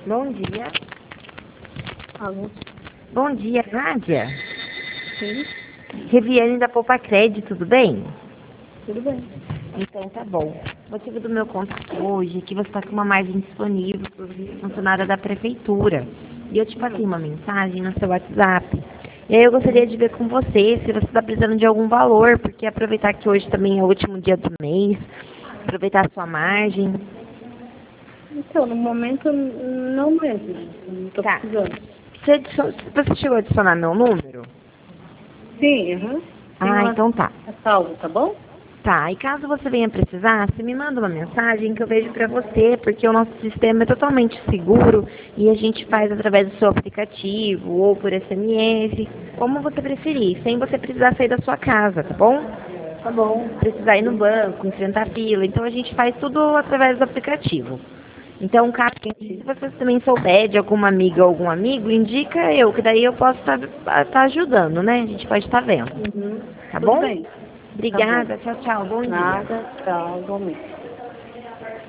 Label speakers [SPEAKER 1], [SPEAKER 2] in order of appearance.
[SPEAKER 1] Bom dia.
[SPEAKER 2] Alô?
[SPEAKER 1] Bom dia, Nádia.
[SPEAKER 2] Sim,
[SPEAKER 1] Reviane da Poupa Crédito, tudo bem?
[SPEAKER 2] tudo bem.
[SPEAKER 1] Então tá bom. O motivo do meu contato hoje é que você está com uma margem disponível para funcionária da prefeitura. E eu te passei uma mensagem no seu WhatsApp. E aí eu gostaria de ver com você se você está precisando de algum valor, porque aproveitar que hoje também é o último dia do mês, aproveitar a sua margem.
[SPEAKER 2] Então, no momento, não mesmo. Não tô
[SPEAKER 1] Tá.
[SPEAKER 2] precisando.
[SPEAKER 1] Você chegou a adicionar meu número?
[SPEAKER 2] Sim, aham. Tem
[SPEAKER 1] Ah,
[SPEAKER 2] lá
[SPEAKER 1] então tá.
[SPEAKER 2] a salvo, tá bom?
[SPEAKER 1] Tá, e caso você venha precisar, você me manda uma mensagem que eu vejo pra você, porque o nosso sistema é totalmente seguro e a gente faz através do seu aplicativo ou por SMS, como você preferir, sem você precisar sair da sua casa, tá bom?
[SPEAKER 2] Tá bom.
[SPEAKER 1] Precisar ir no banco, enfrentar fila, então a gente faz tudo através do aplicativo. Então, caso se você também souber de alguma amiga ou algum amigo, indica eu, que daí eu posso estar ajudando, né? A gente pode estar vendo,
[SPEAKER 2] Uhum.
[SPEAKER 1] tá
[SPEAKER 2] Tudo
[SPEAKER 1] bom?
[SPEAKER 2] bem. Tá bom.
[SPEAKER 1] Obrigada, tchau, tchau, bom dia.
[SPEAKER 2] Nada, tchau, igualmente.